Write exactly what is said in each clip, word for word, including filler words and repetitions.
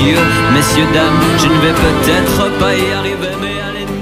messieurs, messieurs, dames, je ne vais peut-être pas y arriver, mais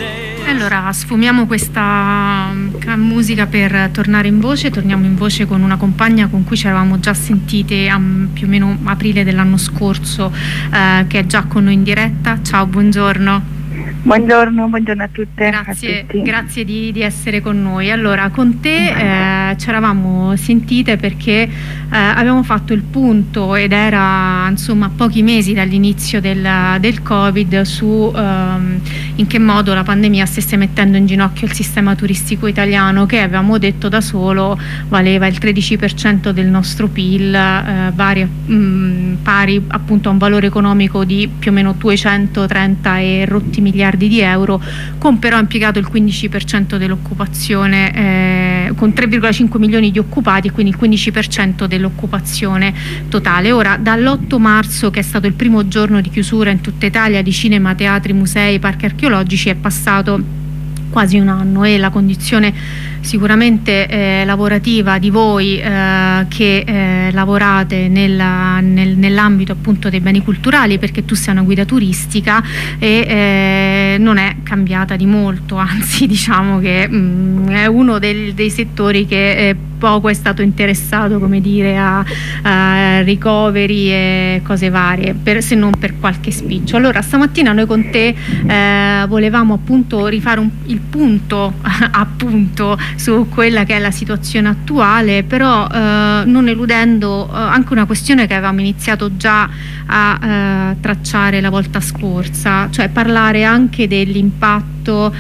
allora sfumiamo questa musica per tornare in voce. Torniamo in voce con una compagna con cui ci eravamo già sentite a più o meno aprile dell'anno scorso, eh, che è già con noi in diretta. Ciao, buongiorno. Buongiorno, buongiorno a tutte. Grazie, a tutti. grazie di, di essere con noi. Allora, con te eh, ci eravamo sentite perché eh, abbiamo fatto il punto, ed era insomma a pochi mesi dall'inizio del, del Covid, su ehm, in che modo la pandemia stesse mettendo in ginocchio il sistema turistico italiano, che avevamo detto da solo valeva il tredici per cento del nostro P I L, eh, vari, mh, pari appunto a un valore economico di più o meno duecentotrenta e rotti miliardi di euro, con però impiegato il quindici per cento dell'occupazione, eh, con tre virgola cinque milioni di occupati, quindi il quindici per cento dell'occupazione totale. Ora, dall'otto marzo, che è stato il primo giorno di chiusura in tutta Italia di cinema, teatri, musei, parchi archeologici, è passato quasi un anno, e la condizione sicuramente eh, lavorativa di voi eh, che eh, lavorate nella, nel, nell'ambito appunto dei beni culturali, perché tu sei una guida turistica, e eh, non è cambiata di molto, anzi diciamo che mh, è uno del, dei settori che eh, poco è stato interessato, come dire, a, a ricoveri e cose varie, per, se non per qualche spiccio. Allora stamattina noi con te eh, volevamo appunto rifare un, il punto appunto su quella che è la situazione attuale, però eh, non eludendo eh, anche una questione che avevamo iniziato già a eh, tracciare la volta scorsa, cioè parlare anche dell'impatto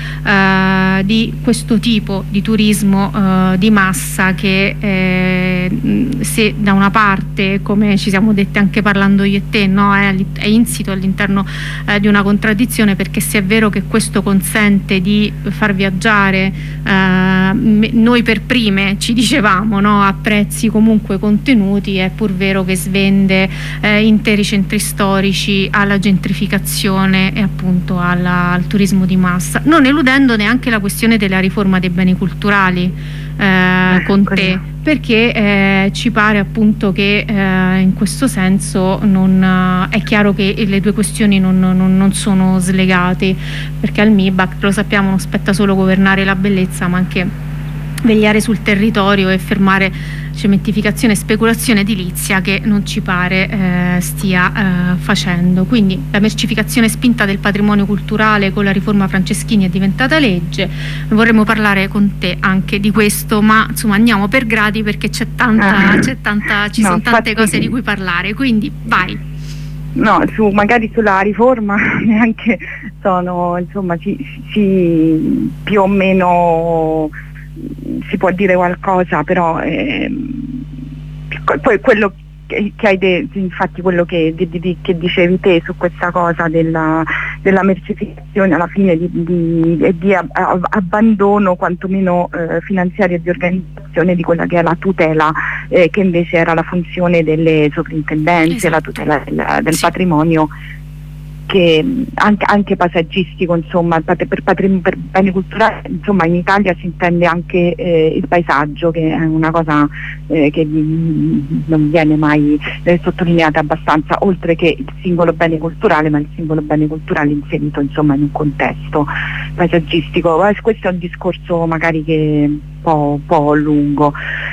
eh, di questo tipo di turismo eh, di massa, che eh, se da una parte, come ci siamo dette anche parlando io e te, no, è, è insito all'interno eh, di una contraddizione, perché se è vero che questo consente di far viaggiare eh, noi per prime, ci dicevamo, no, a prezzi comunque contenuti, è pur vero che svende eh, interi centri storici alla gentrificazione e appunto alla, al turismo di massa, non eludendo neanche la questione della riforma dei beni culturali eh, con te, perché eh, ci pare appunto che eh, in questo senso non, eh, è chiaro che le due questioni non, non, non sono slegate, perché al M I B A C, lo sappiamo, non spetta solo governare la bellezza, ma anche vegliare sul territorio e fermare cementificazione e speculazione edilizia, che non ci pare eh, stia eh, facendo. Quindi la mercificazione spinta del patrimonio culturale con la riforma Franceschini è diventata legge. Vorremmo parlare con te anche di questo, ma insomma andiamo per gradi, perché c'è tanta, ah. c'è tanta, ci no, sono tante infatti, cose di cui parlare, quindi vai. No, su, magari sulla riforma neanche sono, insomma, si, si più o meno si può dire qualcosa, però ehm, poi quello che, che hai detto, infatti quello che, di, di, che dicevi te su questa cosa della, della mercificazione alla fine di, di, di ab, ab, abbandono quantomeno eh, finanziario e di organizzazione di quella che è la tutela, eh, che invece era la funzione delle sovrintendenze, esatto. La tutela del, del sì. patrimonio, che anche, anche paesaggistico, insomma, per, patrim, per beni culturali, insomma, in Italia si intende anche eh, il paesaggio, che è una cosa eh, che mh, non viene mai eh, sottolineata abbastanza, oltre che il singolo bene culturale, ma il singolo bene culturale inserito, insomma, in un contesto paesaggistico. Questo è un discorso magari che un po', po' lungo.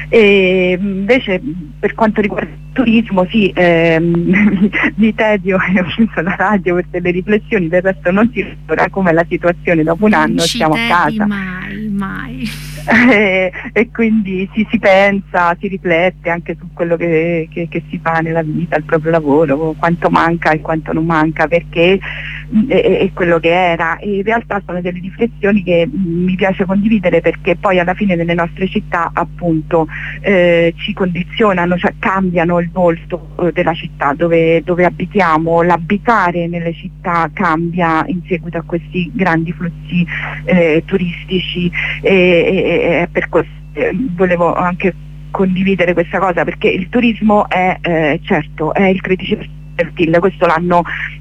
E invece per quanto riguarda il turismo, sì, ehm, mi tedio e ho chiuso la radio per delle riflessioni, del resto non si ricorda com'è la situazione dopo un anno, siamo a casa. Mai, mai. E, e quindi si, si pensa, si riflette anche su quello che, che, che si fa nella vita, il proprio lavoro, quanto manca e quanto non manca, perché è, è quello che era. E in realtà sono delle riflessioni che mi piace condividere, perché poi alla fine nelle nostre città appunto eh, ci condizionano, cioè cambiano il volto eh, della città dove, dove abitiamo. L'abitare nelle città cambia in seguito a questi grandi flussi eh, turistici, e, e, e per questo eh, volevo anche condividere questa cosa, perché il turismo è eh, certo è il tredici per cento del P I L, questo l'hanno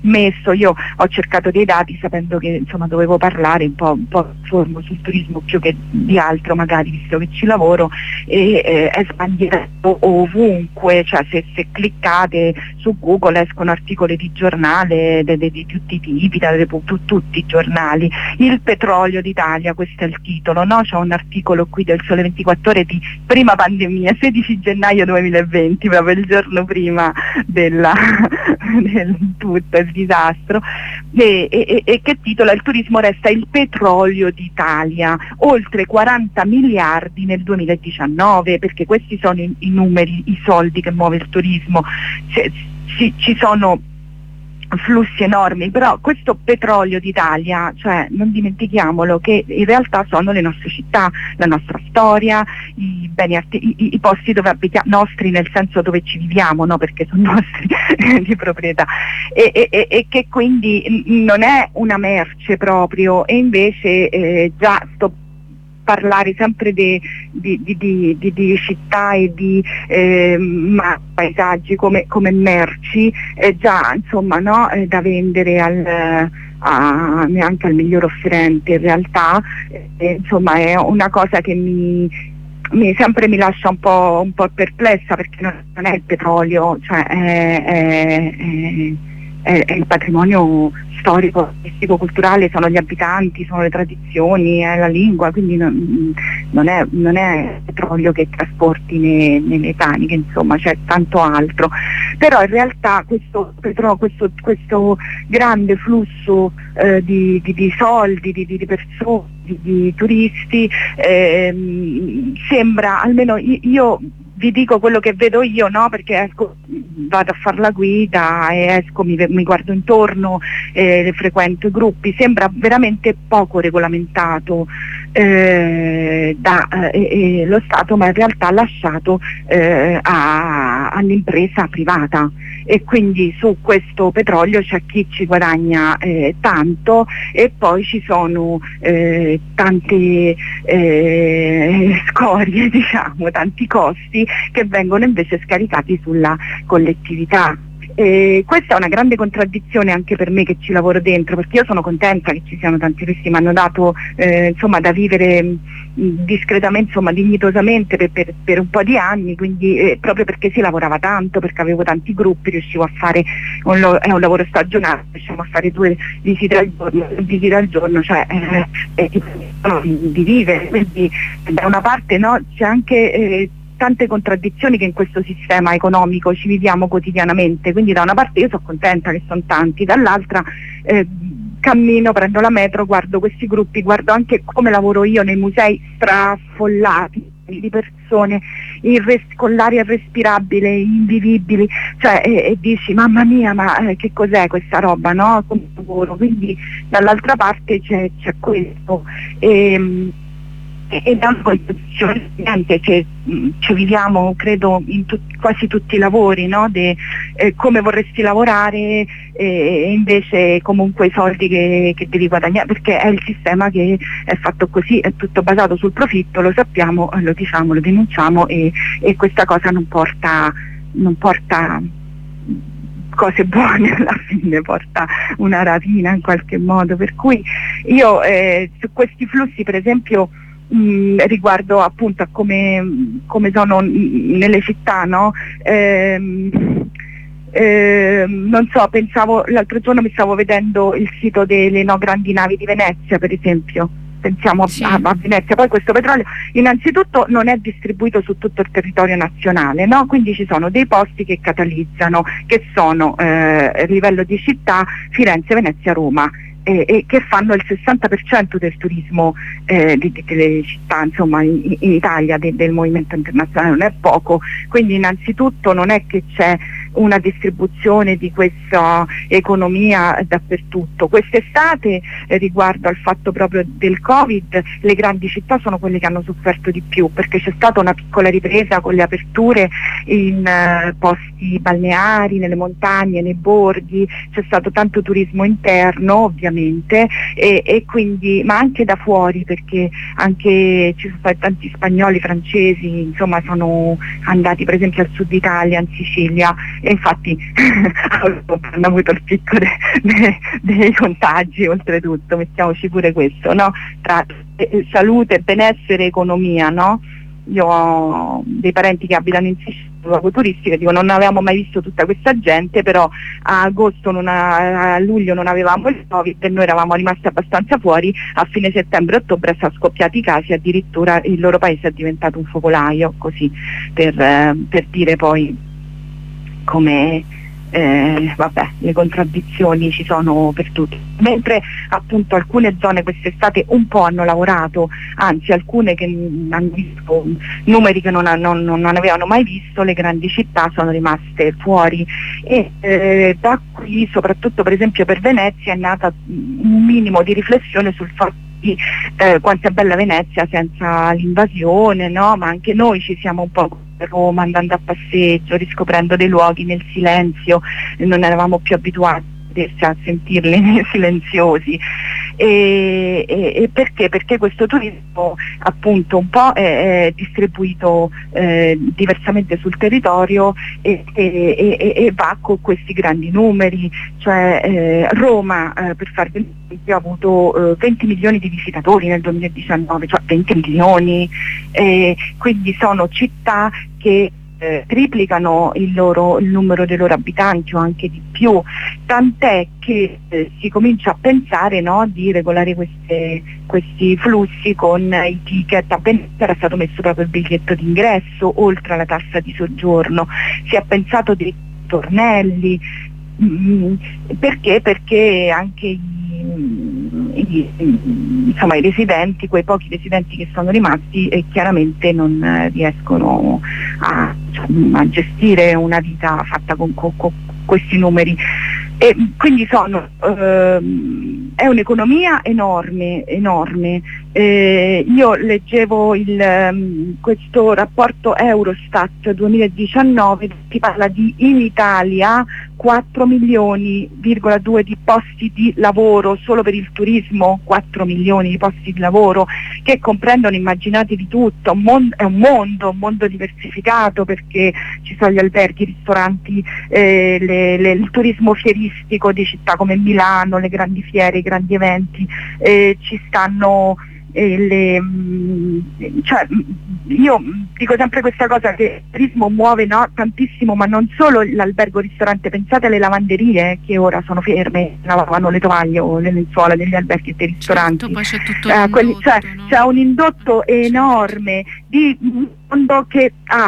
messo. Io ho cercato dei dati sapendo che insomma dovevo parlare un po', un po' sul turismo più che di altro, magari, visto che ci lavoro, e eh, è sbandierato ovunque, cioè se, se cliccate su Google escono articoli di giornale de, de, di tutti i tipi, da, de, tu, tutti i giornali. Il petrolio d'Italia, questo è il titolo, no? C'è un articolo qui del Sole ventiquattro Ore di prima pandemia, sedici gennaio duemilaventi, proprio il giorno prima della, del tutto il disastro, e, e, e che titola: il turismo resta il petrolio d'Italia, oltre quaranta miliardi nel duemiladiciannove, perché questi sono i, i numeri, i soldi che muove il turismo. C- ci, ci sono flussi enormi, però questo petrolio d'Italia, cioè non dimentichiamolo che in realtà sono le nostre città, la nostra storia, i beni arti- i, i posti dove abitiamo, nostri nel senso dove ci viviamo, no? Perché sono nostri di proprietà, e, e, e che quindi non è una merce proprio, e invece eh, già sto parlare sempre di, di, di, di, di città e di eh, ma, paesaggi come, come merci, eh, già insomma, no, eh, da vendere al, a, neanche al miglior offerente in realtà, eh, insomma è una cosa che mi, mi sempre mi lascia un po', un po' perplessa, perché non, non è il petrolio, cioè è, è, è, è il patrimonio storico, artistico, culturale, sono gli abitanti, sono le tradizioni, è la lingua, quindi non, non, è, non è petrolio che trasporti ne, nelle taniche, insomma c'è tanto altro. Però in realtà questo, petrolio, questo, questo grande flusso eh, di, di, di soldi, di, di persone, di, di turisti, eh, sembra, almeno io vi dico quello che vedo io, no? Perché esco, vado a fare la guida e esco, mi, mi guardo intorno, eh, frequento i gruppi, sembra veramente poco regolamentato eh, da eh, eh, lo Stato, ma in realtà lasciato eh, a, all'impresa privata, e quindi su questo petrolio c'è chi ci guadagna eh, tanto, e poi ci sono eh, tante eh, scorie, diciamo, tanti costi che vengono invece scaricati sulla collettività. E questa è una grande contraddizione anche per me che ci lavoro dentro, perché io sono contenta che ci siano tanti turisti, mi hanno dato eh, insomma da vivere mh, discretamente, insomma dignitosamente per, per, per un po' di anni, quindi eh, proprio perché si lavorava tanto, perché avevo tanti gruppi, riuscivo a fare un, lo- è un lavoro stagionale, riusciamo a fare due visite al giorno, visite al giorno, cioè eh, eh, di, di vivere, quindi da una parte no, c'è anche eh, tante contraddizioni che in questo sistema economico ci viviamo quotidianamente, quindi da una parte io sono contenta che sono tanti, dall'altra eh, cammino, prendo la metro, guardo questi gruppi, guardo anche come lavoro io nei musei straffollati di persone in res- con l'aria irrespirabile, invivibili, cioè e, e dici mamma mia, ma eh, che cos'è questa roba, no? Come lavoro? Quindi dall'altra parte c'è, c'è questo. E, e da una posizione niente che mh, ci viviamo credo in tut- quasi tutti i lavori, no? De, eh, come vorresti lavorare eh, e invece comunque i soldi che, che devi guadagnare, perché è il sistema che è fatto così, è tutto basato sul profitto, lo sappiamo, lo diciamo, lo denunciamo, e, e questa cosa non porta, non porta cose buone, alla fine porta una rapina in qualche modo, per cui io eh, su questi flussi per esempio Mm, riguardo appunto a come, come sono nelle città, no? Ehm, ehm, non so, pensavo, l'altro giorno mi stavo vedendo il sito delle no, grandi navi di Venezia, per esempio, pensiamo a, sì. a, a Venezia, poi questo petrolio innanzitutto non è distribuito su tutto il territorio nazionale, no? Quindi ci sono dei posti che catalizzano, che sono eh, a livello di città Firenze, Venezia, Roma, E, e che fanno il sessanta per cento del turismo eh, di, di, delle città, insomma in, in Italia de, del movimento internazionale, non è poco, quindi innanzitutto non è che c'è una distribuzione di questa economia dappertutto. Quest'estate eh, riguardo al fatto proprio del Covid, le grandi città sono quelle che hanno sofferto di più, perché c'è stata una piccola ripresa con le aperture in uh, posti balneari, nelle montagne, nei borghi, c'è stato tanto turismo interno ovviamente, e, e quindi, ma anche da fuori, perché anche ci sono stati tanti spagnoli, francesi, insomma sono andati per esempio al sud Italia, in Sicilia, e infatti hanno avuto il picco de, de, dei contagi, oltretutto, mettiamoci pure questo, no? Tra eh, salute, benessere, economia, no? Io ho dei parenti che abitano in Sicilia, luogo turistico, dico non avevamo mai visto tutta questa gente, però a agosto, non a, a luglio non avevamo il Covid e noi eravamo rimasti abbastanza fuori, a fine settembre-ottobre sono scoppiati i casi, addirittura il loro paese è diventato un focolaio, così per, eh, per dire poi come eh, vabbè, le contraddizioni ci sono per tutti, mentre appunto alcune zone quest'estate un po' hanno lavorato, anzi alcune che hanno visto numeri che non, non, non avevano mai visto, le grandi città sono rimaste fuori e eh, da qui soprattutto per esempio per Venezia è nata un minimo di riflessione sul fatto di eh, quanto è bella Venezia senza l'invasione, no? Ma anche noi ci siamo un po' a Roma andando a passeggio, riscoprendo dei luoghi nel silenzio, non eravamo più abituati a sentirli silenziosi e, e, e perché? Perché questo turismo appunto un po' è, è distribuito eh, diversamente sul territorio e, e, e, e va con questi grandi numeri, cioè eh, Roma eh, per farvi un esempio ha avuto eh, venti milioni di visitatori nel duemiladiciannove, cioè venti milioni, eh, quindi sono città che Eh, triplicano il, loro, il numero dei loro abitanti o anche di più, tant'è che eh, si comincia a pensare, no, di regolare queste, questi flussi con i ticket. A Venezia era stato messo proprio il biglietto d'ingresso oltre alla tassa di soggiorno, si è pensato dei tornelli, mm, perché? Perché anche i I, insomma, i residenti, quei pochi residenti che sono rimasti eh, chiaramente non eh, riescono a, a gestire una vita fatta con, con, con questi numeri e quindi sono ehm, è un'economia enorme, enorme. Eh, io leggevo il, um, questo rapporto Eurostat duemiladiciannove, si parla di in Italia quattro milioni virgola due di posti di lavoro solo per il turismo, quattro milioni di posti di lavoro che comprendono, immaginatevi tutto, un mondo, è un mondo, un mondo diversificato perché ci sono gli alberghi, i ristoranti, eh, le, le, il turismo fieristico di città come Milano, le grandi fiere, i grandi eventi, eh, ci stanno eh, le, mh, cioè, io dico sempre questa cosa che il turismo muove, no, tantissimo, ma non solo l'albergo ristorante, pensate alle lavanderie che ora sono ferme, lavavano le tovaglie o le lenzuola degli alberghi e dei ristoranti. Certo, poi c'è tutto eh, quelli, cioè, no? c'è un indotto enorme di un mondo che ha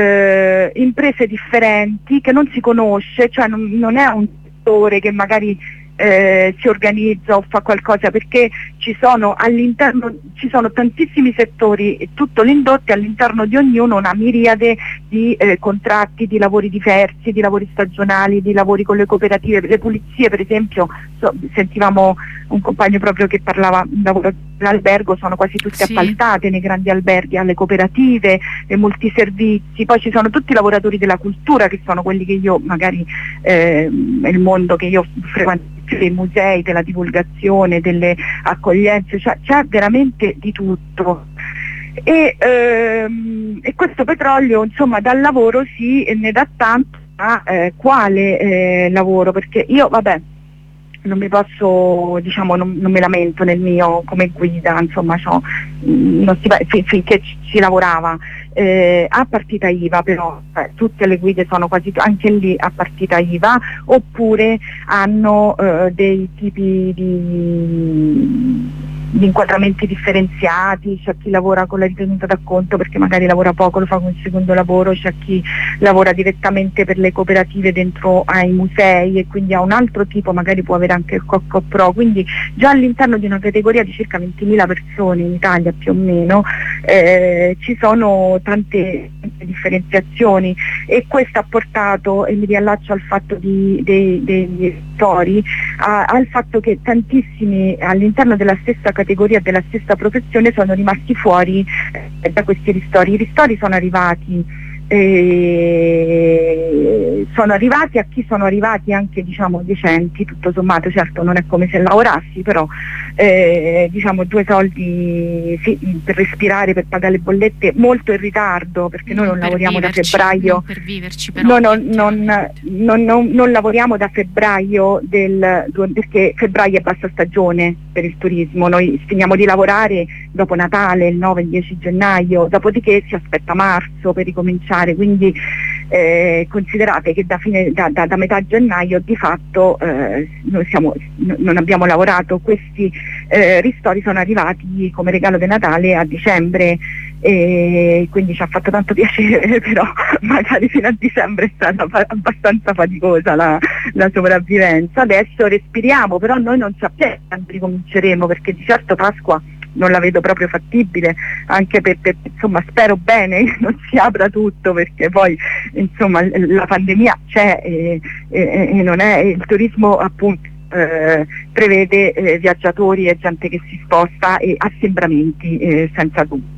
eh, imprese differenti, che non si conosce, cioè non, non è un settore che magari Eh, si organizza o fa qualcosa, perché ci sono all'interno ci sono tantissimi settori e tutto l'indotto, all'interno di ognuno una miriade di eh, contratti, di lavori diversi, di lavori stagionali, di lavori con le cooperative, le pulizie per esempio, so, sentivamo un compagno proprio che parlava di lavoro all'albergo, sono quasi tutte sì. appaltate nei grandi alberghi alle cooperative, ai multiservizi, poi ci sono tutti i lavoratori della cultura che sono quelli che io magari eh, è il mondo che io frequento, dei musei, della divulgazione, delle accoglienze, cioè c'è veramente di tutto. E, ehm, e questo petrolio insomma dal lavoro sì, ne dà tanto, ma eh, quale eh, lavoro? Perché io vabbè non mi posso, diciamo, non, non mi lamento nel mio come guida, insomma, so, non si, fin, finché ci, si lavorava eh, a partita I V A, però eh, tutte le guide sono quasi anche lì a partita I V A, oppure hanno eh, dei tipi di di inquadramenti differenziati, c'è chi lavora con la ritenuta d'acconto perché magari lavora poco, lo fa con il secondo lavoro, c'è chi lavora direttamente per le cooperative dentro ai musei e quindi ha un altro tipo, magari può avere anche il Cocco Pro, quindi già all'interno di una categoria di circa ventimila persone in Italia più o meno eh, ci sono tante, tante differenziazioni e questo ha portato, e mi riallaccio al fatto di, dei, degli editori, al fatto che tantissimi all'interno della stessa categoria, della stessa professione sono rimasti fuori eh, da questi ristori. I ristori sono arrivati E sono arrivati, a chi sono arrivati anche diciamo decenti, tutto sommato, certo non è come se lavorassi, però eh, diciamo due soldi sì, per respirare, per pagare le bollette, molto in ritardo, perché non noi non lavoriamo viverci, da febbraio, non per viverci, però, no, no, non, non, non, non lavoriamo da febbraio del, perché febbraio è bassa stagione per il turismo, noi finiamo di lavorare dopo Natale, il nove e il dieci gennaio, dopodiché si aspetta marzo per ricominciare, quindi eh, considerate che da, fine, da, da, da metà gennaio di fatto eh, noi siamo, n- non abbiamo lavorato, questi eh, ristori sono arrivati come regalo di Natale a dicembre, e quindi ci ha fatto tanto piacere, però magari fino a dicembre è stata fa- abbastanza faticosa la, la sopravvivenza. Adesso respiriamo, però noi non sappiamo quando ricominceremo, perché di certo Pasqua non la vedo proprio fattibile, anche perché insomma spero bene che non si apra tutto, perché poi insomma la pandemia c'è e, e, e non è, il turismo appunto eh, prevede eh, viaggiatori e gente che si sposta e assembramenti eh, senza dubbio,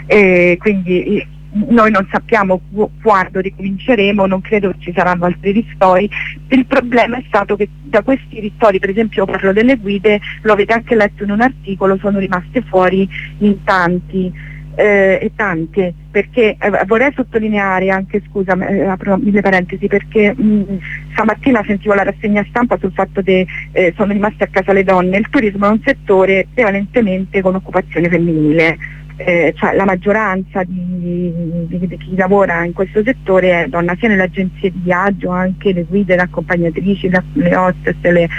e quindi eh, noi non sappiamo quando ricominceremo, non credo che ci saranno altri ristori. Il problema è stato che da questi ristori, per esempio io parlo delle guide, lo avete anche letto in un articolo, sono rimaste fuori in tanti eh, e tante, perché eh, vorrei sottolineare anche, scusa, eh, apro mille parentesi, perché mh, stamattina sentivo la rassegna stampa sul fatto che eh, sono rimaste a casa le donne. Il turismo è un settore prevalentemente con occupazione femminile. Eh, cioè la maggioranza di, di, di chi lavora in questo settore è donna, sia nelle agenzie di viaggio, anche le guide, le accompagnatrici, le, le hostess, le,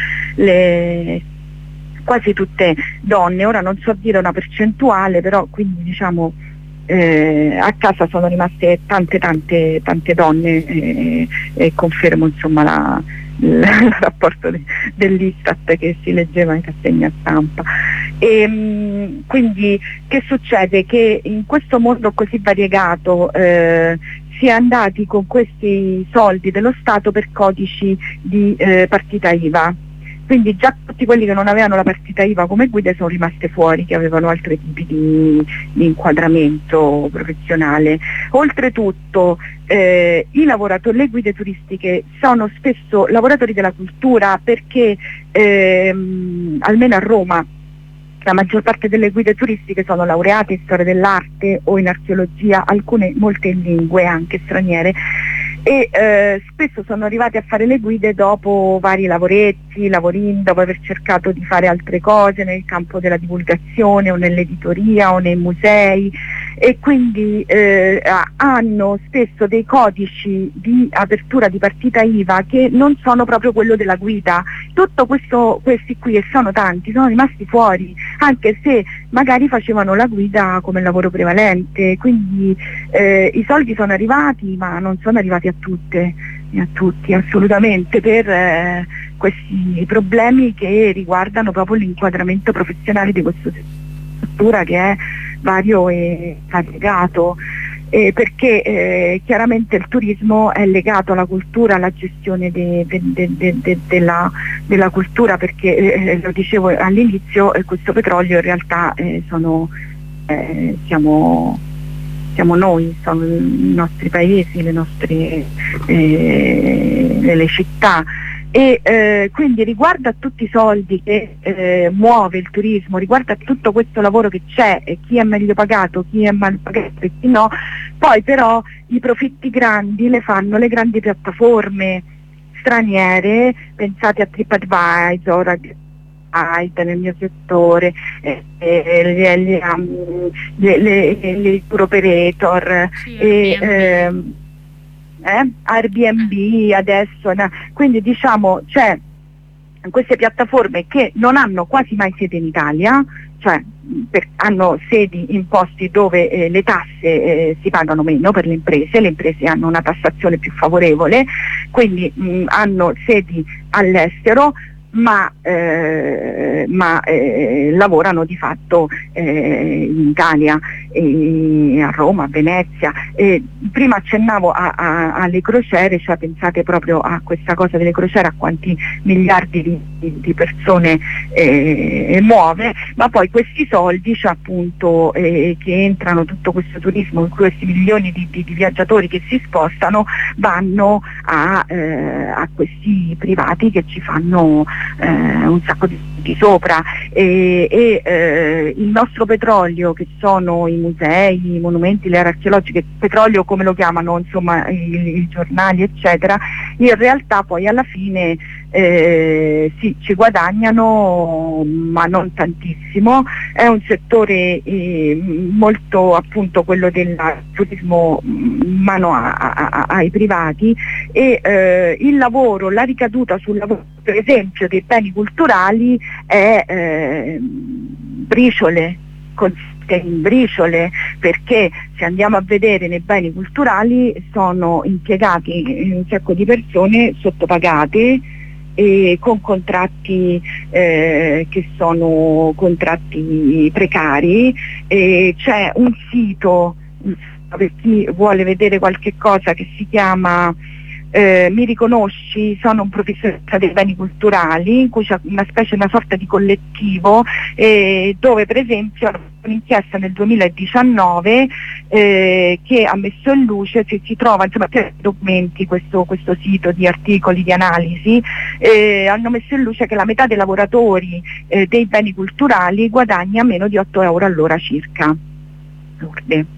le, quasi tutte donne. Ora non so dire una percentuale, però quindi diciamo eh, a casa sono rimaste tante tante tante donne e, e confermo insomma la, il rapporto de, dell'Istat che si leggeva in rassegna stampa. E, quindi che succede? Che in questo mondo così variegato eh, si è andati con questi soldi dello Stato per codici di eh, partita I V A, quindi già tutti quelli che non avevano la partita I V A come guide sono rimaste fuori, che avevano altri tipi di, di inquadramento professionale. Oltretutto eh, i lavoratori, le guide turistiche sono spesso lavoratori della cultura, perché ehm, almeno a Roma la maggior parte delle guide turistiche sono laureate in storia dell'arte o in archeologia, alcune molte in lingue anche straniere, e eh, spesso sono arrivati a fare le guide dopo vari lavoretti, lavorini, dopo aver cercato di fare altre cose nel campo della divulgazione o nell'editoria o nei musei, e quindi eh, hanno spesso dei codici di apertura di partita I V A che non sono proprio quello della guida. Tutto questo, questi qui, e sono tanti, sono rimasti fuori, anche se magari facevano la guida come lavoro prevalente, quindi eh, i soldi sono arrivati, ma non sono arrivati a tutte e a tutti assolutamente, per eh, questi problemi che riguardano proprio l'inquadramento professionale di questo settore, che è vario e variegato, eh, perché eh, chiaramente il turismo è legato alla cultura, alla gestione de, de, de, de, de, della, della cultura, perché eh, lo dicevo all'inizio, eh, questo petrolio in realtà eh, sono, eh, siamo, siamo noi, sono i nostri paesi, le nostre eh, le città. E eh, quindi riguardo a tutti i soldi che eh, muove il turismo, riguardo a tutto questo lavoro che c'è, e chi è meglio pagato, chi è mal pagato e chi no, poi però i profitti grandi le fanno le grandi piattaforme straniere, pensate a TripAdvisor, nel mio settore, eh, eh, gli, um, le, le, le tour operator, sì, e, ehm, Eh? Airbnb adesso, no? Quindi diciamo c'è queste piattaforme che non hanno quasi mai sede in Italia, cioè per, hanno sedi in posti dove eh, le tasse eh, si pagano meno per le imprese, le imprese hanno una tassazione più favorevole, quindi mh, hanno sedi all'estero, ma, eh, ma eh, lavorano di fatto eh, in Italia, eh, a Roma, a Venezia. Eh, prima accennavo a, a, alle crociere, cioè pensate proprio a questa cosa delle crociere, a quanti miliardi di, di persone eh, muove, ma poi questi soldi, cioè appunto eh, che entrano, tutto questo turismo, questi milioni di, di, di viaggiatori che si spostano, vanno a, eh, a questi privati che ci fanno eh, un sacco di, di sopra, e, e eh, il nostro petrolio, che sono i musei, i monumenti, le aree archeologiche, petrolio come lo chiamano insomma i, i giornali eccetera, in realtà poi alla fine eh, sì, ci guadagnano ma non tantissimo. È un settore eh, molto, appunto, quello del turismo in mano a, a, ai privati, e eh, il lavoro, la ricaduta sul lavoro per esempio dei beni culturali è eh, briciole, consiste in briciole, perché se andiamo a vedere nei beni culturali sono impiegati un sacco di persone sottopagate, e con contratti eh, che sono contratti precari. E c'è un sito, per chi vuole vedere qualche cosa, che si chiama Eh, Mi riconosci, sono un professionista dei beni culturali, in cui c'è una specie, una sorta di collettivo, eh, dove per esempio un'inchiesta nel duemiladiciannove eh, che ha messo in luce, si, si trova insomma più documenti, questo, questo sito di articoli di analisi, eh, hanno messo in luce che la metà dei lavoratori eh, dei beni culturali guadagna meno di otto euro all'ora circa. Lurde.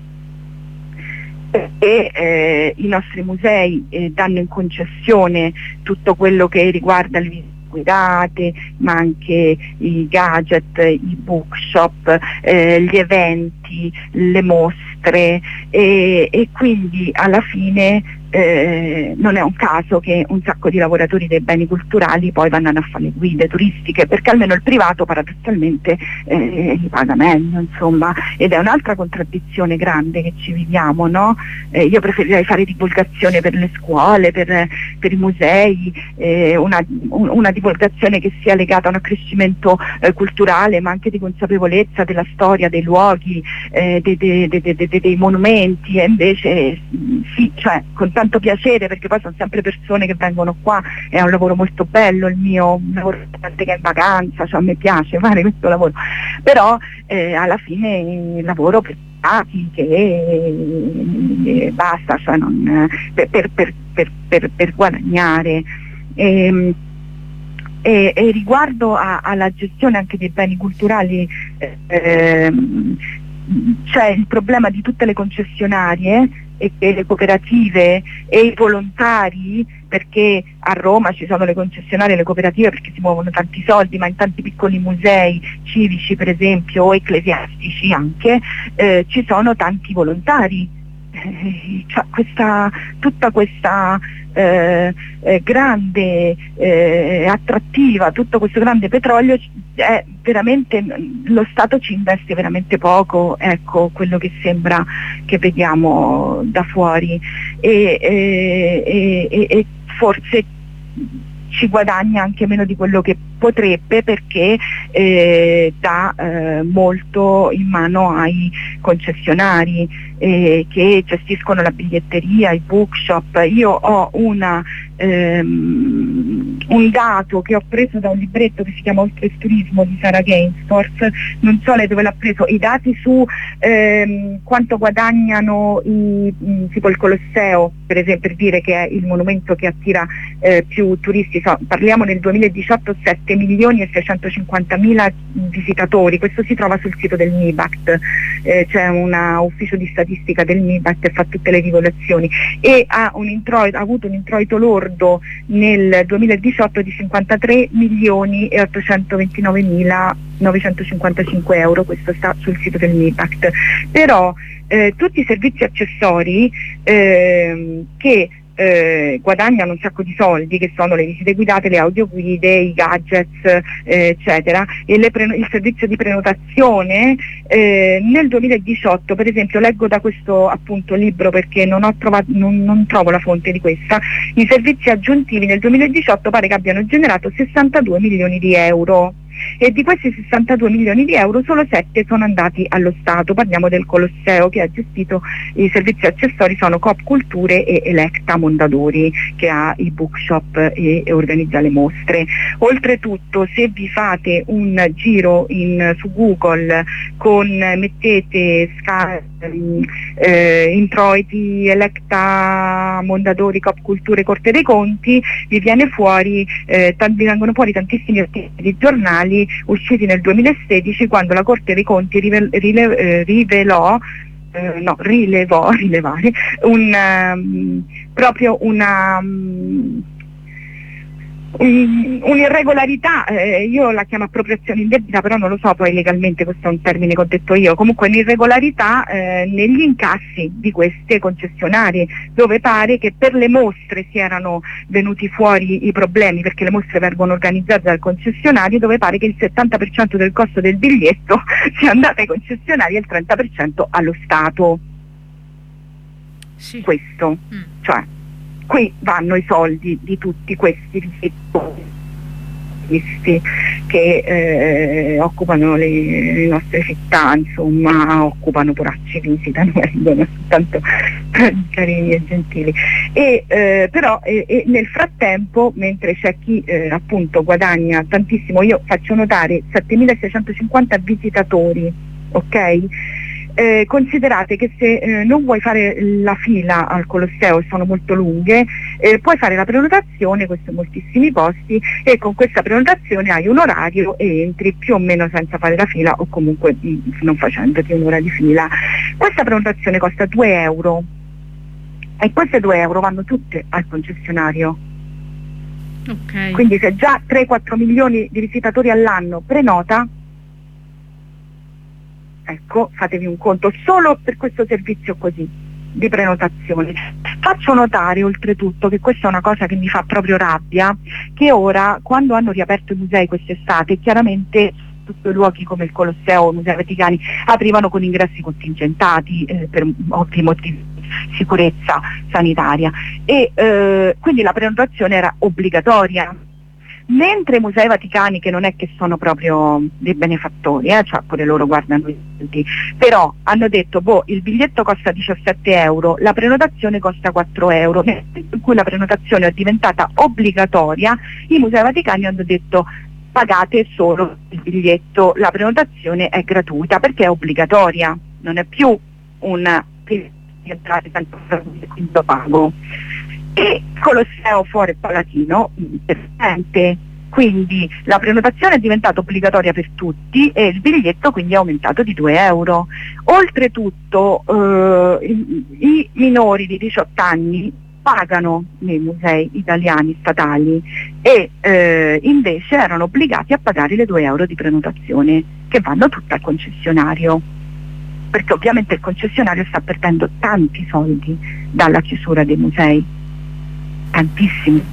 E eh, i nostri musei eh, danno in concessione tutto quello che riguarda le visite guidate, ma anche i gadget, i bookshop, eh, gli eventi, le mostre, e, e quindi alla fine eh, non è un caso che un sacco di lavoratori dei beni culturali poi vanno a fare le guide turistiche, perché almeno il privato paradossalmente eh, li paga meglio, insomma, ed è un'altra contraddizione grande che ci viviamo, no? Eh, io preferirei fare divulgazione per le scuole, per, per i musei, eh, una, un, una divulgazione che sia legata a un accrescimento eh, culturale, ma anche di consapevolezza della storia, dei luoghi, eh, dei, dei, dei, dei, dei, dei monumenti, e invece sì, cioè con tanto piacere, perché poi sono sempre persone che vengono qua, è un lavoro molto bello il mio, un lavoro che è in vacanza, cioè a me piace fare questo lavoro, però eh, alla fine lavoro per che eh, basta, cioè non, per, per, per, per, per, per guadagnare. E, e, e riguardo a, alla gestione anche dei beni culturali, eh, c'è il problema di tutte le concessionarie e le cooperative e i volontari, perché a Roma ci sono le concessionarie e le cooperative perché si muovono tanti soldi, ma in tanti piccoli musei civici per esempio, o ecclesiastici anche, eh, ci sono tanti volontari. Eh, cioè questa, tutta questa eh, eh, grande eh, attrattiva, tutto questo grande petrolio, è veramente, lo Stato ci investe veramente poco, ecco quello che sembra che vediamo da fuori, e, e, e, e forse ci guadagna anche meno di quello che potrebbe, perché eh, dà eh, molto in mano ai concessionari eh, che gestiscono la biglietteria, i bookshop. Io ho una, ehm, un dato che ho preso da un libretto che si chiama Oltre il turismo di Sara Gainstorth, non so lei dove l'ha preso, i dati su ehm, quanto guadagnano i, tipo il Colosseo, per esempio, per dire che è il monumento che attira eh, più turisti, so, parliamo nel duemiladiciotto sette milioni e seicentocinquantamila visitatori, questo si trova sul sito del MIBACT, eh, c'è un ufficio di statistica del MIBACT e fa tutte le rivoluzioni, e ha, un introito, ha avuto un introito lordo nel duemiladiciotto di cinquantatré milioni e ottocentoventinovemila novecentocinquantacinque euro, questo sta sul sito del MIBACT. Però eh, tutti i servizi accessori eh, che eh, guadagnano un sacco di soldi, che sono le visite guidate, le audioguide, i gadgets, eh, eccetera, e le pre- il servizio di prenotazione. Eh, nel duemiladiciotto, per esempio, leggo da questo appunto libro perché non, ho trovato, non, non trovo la fonte di questa, i servizi aggiuntivi nel duemiladiciotto pare che abbiano generato sessantadue milioni di euro, e di questi sessantadue milioni di euro solo sette sono andati allo Stato. Parliamo del Colosseo, che ha gestito i servizi accessori, sono Coop Culture e Electa Mondadori, che ha i bookshop e, e organizza le mostre. Oltretutto, se vi fate un giro in, su Google con mettete sca- eh, introiti Electa Mondadori, Coop Culture, Corte dei Conti, vi viene fuori eh, t- vi vengono fuori tantissimi articoli di giornali usciti nel duemilasedici, quando la Corte dei Conti rivel- rile- eh, rivelò eh, no, rilevò rilevare un, um, proprio una um, un, un'irregolarità, eh, io la chiamo appropriazione indebita, però non lo so poi legalmente, questo è un termine che ho detto io, comunque un'irregolarità eh, negli incassi di queste concessionarie, dove pare che per le mostre si erano venuti fuori i problemi, perché le mostre vengono organizzate dal concessionario, dove pare che il settanta per cento del costo del biglietto sia andato ai concessionari e il trenta per cento allo Stato. Sì. Questo, mm. cioè qui vanno i soldi di tutti questi visti che eh, occupano le, le nostre città, insomma, occupano poracci, visitano, vengono soltanto carini e gentili. E, eh, però eh, eh, nel frattempo, mentre c'è chi eh, appunto guadagna tantissimo, io faccio notare settemilaseicentocinquanta visitatori, ok? Eh, considerate che se eh, non vuoi fare la fila al Colosseo, sono molto lunghe, eh, puoi fare la prenotazione, questo in moltissimi posti, e con questa prenotazione hai un orario e entri più o meno senza fare la fila, o comunque mh, non facendoti un'ora di fila. Questa prenotazione costa due euro e queste due euro vanno tutte al concessionario. Okay. Quindi se già tre quattro milioni di visitatori all'anno prenota, ecco, fatevi un conto solo per questo servizio così di prenotazione. Faccio notare oltretutto che questa è una cosa che mi fa proprio rabbia, che ora, quando hanno riaperto i musei quest'estate, chiaramente tutti i luoghi come il Colosseo, i Musei Vaticani aprivano con ingressi contingentati eh, per ovvi motivi di sicurezza sanitaria, e eh, quindi la prenotazione era obbligatoria. Mentre i Musei Vaticani, che non è che sono proprio dei benefattori, eh, cioè pure loro guardano i soldi, però hanno detto, boh, il biglietto costa diciassette euro, la prenotazione costa quattro euro, in cui la prenotazione è diventata obbligatoria, i Musei Vaticani hanno detto pagate solo il biglietto, la prenotazione è gratuita perché è obbligatoria, non è più un entrate quindi lo pago. E Colosseo Foro Palatino presente, quindi la prenotazione è diventata obbligatoria per tutti e il biglietto quindi è aumentato di due euro. Oltretutto eh, i, i minori di diciotto anni pagano nei musei italiani statali e eh, invece erano obbligati a pagare le due euro di prenotazione, che vanno tutte al concessionario, perché ovviamente il concessionario sta perdendo tanti soldi dalla chiusura dei musei, tantissimi,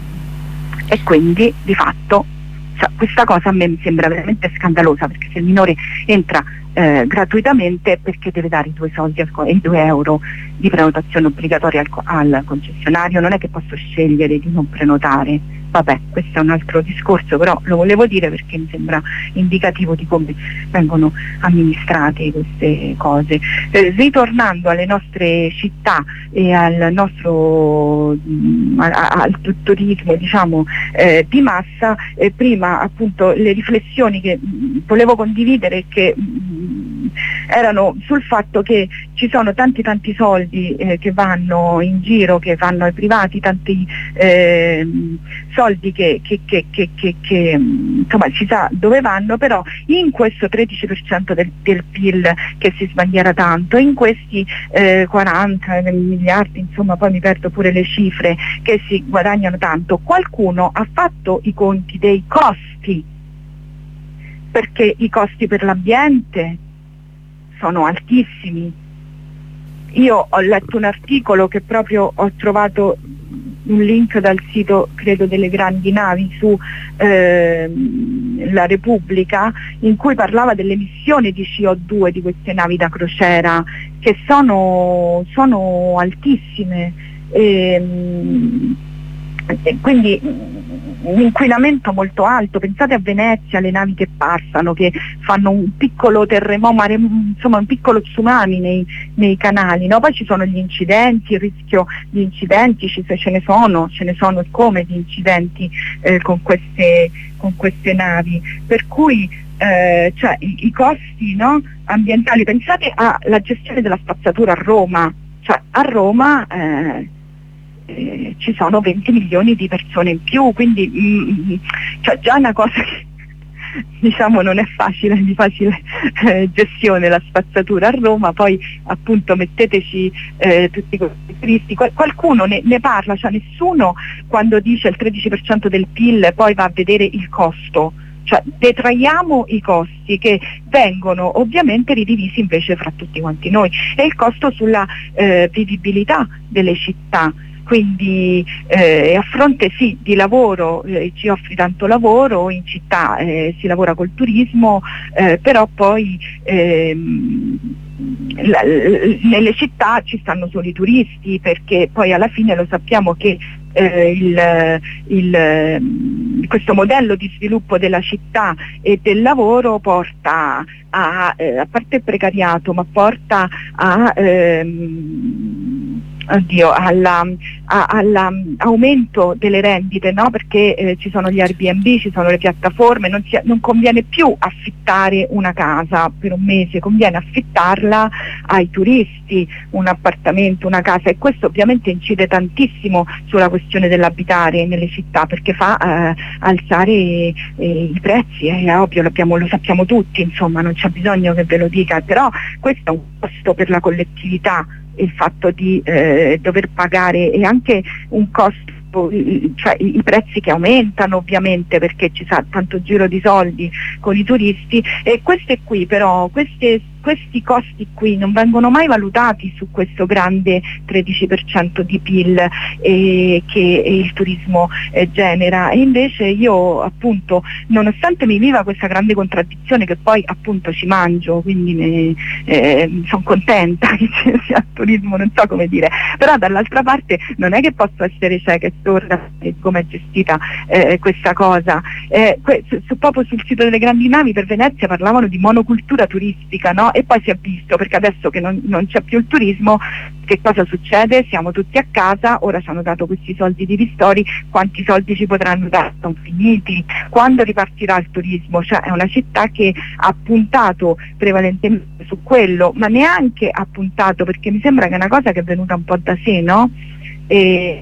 e quindi di fatto, cioè, questa cosa a me mi sembra veramente scandalosa, perché se il minore entra eh, gratuitamente, perché deve dare i due soldi al co- i due euro di prenotazione obbligatoria al, co- al concessionario? Non è che posso scegliere di non prenotare. Vabbè, questo è un altro discorso, però lo volevo dire perché mi sembra indicativo di come vengono amministrate queste cose. Eh, ritornando alle nostre città e al nostro mh, a, al turismo, diciamo, eh, di massa, eh, prima appunto le riflessioni che mh, volevo condividere, che mh, erano sul fatto che ci sono tanti tanti soldi eh, che vanno in giro, che vanno ai privati, tanti eh, soldi che, che, che, che, che, che insomma si sa dove vanno, però in questo tredici per cento del, del P I L che si sbandiera tanto, in questi eh, quaranta miliardi, insomma poi mi perdo pure le cifre, che si guadagnano tanto, qualcuno ha fatto i conti dei costi, perché i costi per l'ambiente sono altissimi. Io ho letto un articolo che proprio ho trovato un link dal sito, credo, delle grandi navi su eh, La Repubblica, in cui parlava delle emissioni di C O due di queste navi da crociera, che sono, sono altissime. E, e quindi un inquinamento molto alto. Pensate a Venezia, le navi che passano, che fanno un piccolo terremoto, insomma un piccolo tsunami nei, nei canali, no? Poi ci sono gli incidenti, il rischio di incidenti, ci, ce ne sono, ce ne sono come di incidenti eh, con, queste, con queste navi, per cui eh, cioè, i, i costi, no, ambientali. Pensate alla gestione della spazzatura a Roma, cioè a Roma eh, Eh, ci sono venti milioni di persone in più, quindi mm, cioè già una cosa che diciamo non è facile, di facile eh, gestione la spazzatura a Roma, poi appunto metteteci eh, tutti questi turisti, Qual- qualcuno ne, ne parla, cioè nessuno quando dice il tredici per cento del P I L poi va a vedere il costo. Cioè detraiamo i costi che vengono ovviamente ridivisi invece fra tutti quanti noi, e il costo sulla eh, vivibilità delle città. Quindi eh, a fronte sì di lavoro, eh, ci offri tanto lavoro, in città eh, si lavora col turismo, eh, però poi ehm, la, nelle città ci stanno solo i turisti, perché poi alla fine lo sappiamo che eh, il, il, questo modello di sviluppo della città e del lavoro porta a, eh, a parte il precariato, ma porta a ehm, Oddio, all'aumento delle rendite, no? Perché eh, ci sono gli Airbnb, ci sono le piattaforme, non, si, non conviene più affittare una casa per un mese, conviene affittarla ai turisti, un appartamento, una casa, e questo ovviamente incide tantissimo sulla questione dell'abitare nelle città, perché fa eh, alzare eh, i prezzi, è ovvio, lo sappiamo tutti, insomma non c'è bisogno che ve lo dica, però questo è un costo per la collettività, il fatto di eh, dover pagare, e anche un costo, cioè i prezzi che aumentano ovviamente perché ci sa tanto giro di soldi con i turisti, e queste qui però, queste, questi costi qui non vengono mai valutati su questo grande tredici per cento di P I L eh, che il turismo eh, genera, e invece io appunto, nonostante mi viva questa grande contraddizione che poi appunto ci mangio, quindi ne, eh, sono contenta che ci sia il turismo, non so come dire, però dall'altra parte non è che posso essere cieca e sorda come è gestita eh, questa cosa. Eh, que- su, su, proprio sul sito delle grandi navi per Venezia parlavano di monocultura turistica, no? E poi si è visto, perché adesso che non, non c'è più il turismo, che cosa succede? Siamo tutti a casa, ora ci hanno dato questi soldi di ristori, quanti soldi ci potranno dare? Sono finiti. Quando ripartirà il turismo? Cioè è una città che ha puntato prevalentemente su quello, ma neanche ha puntato, perché mi sembra che è una cosa che è venuta un po' da sé, no? E,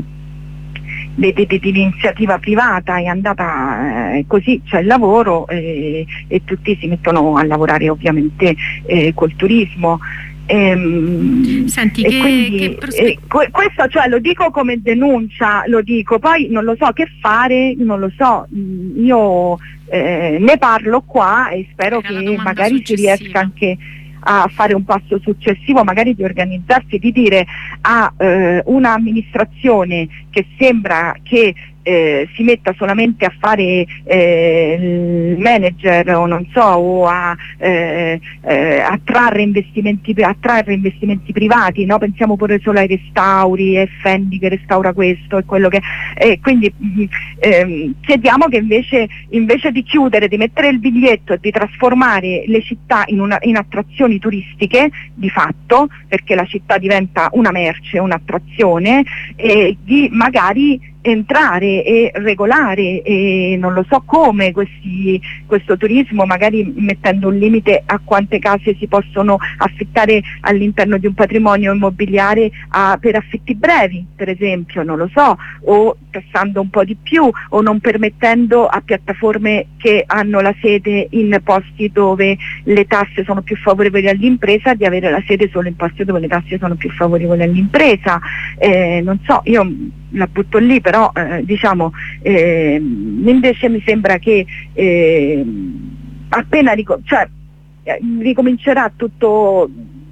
di, di, di iniziativa privata è andata eh, così, c'è il lavoro eh, e tutti si mettono a lavorare ovviamente eh, col turismo. Ehm, Senti, e che, quindi, che prospe- eh, questo cioè, lo dico come denuncia, lo dico, poi non lo so che fare, non lo so, io eh, ne parlo qua e spero che magari si riesca anche a fare un passo successivo, magari di organizzarsi, di dire a eh, un'amministrazione che sembra che eh, si metta solamente a fare eh, il manager o non so, o a eh, eh, attrarre investimenti, attrarre investimenti privati, no? Pensiamo pure solo ai restauri, e Fendi che restaura questo e quello che e quindi ehm, chiediamo che invece, invece di chiudere, di mettere il biglietto e di trasformare le città in, una, in attrazioni turistiche di fatto, perché la città diventa una merce, un'attrazione, e di magari entrare e regolare, e non lo so come, questi, questo turismo, magari mettendo un limite a quante case si possono affittare all'interno di un patrimonio immobiliare a, per affitti brevi, per esempio, non lo so, o tassando un po' di più, o non permettendo a piattaforme che hanno la sede in posti dove le tasse sono più favorevoli all'impresa di avere la sede solo in posti dove le tasse sono più favorevoli all'impresa. Eh, non so, io la butto lì, però eh, diciamo eh, invece mi sembra che eh, appena rico- cioè, eh, ricomincerà tutto il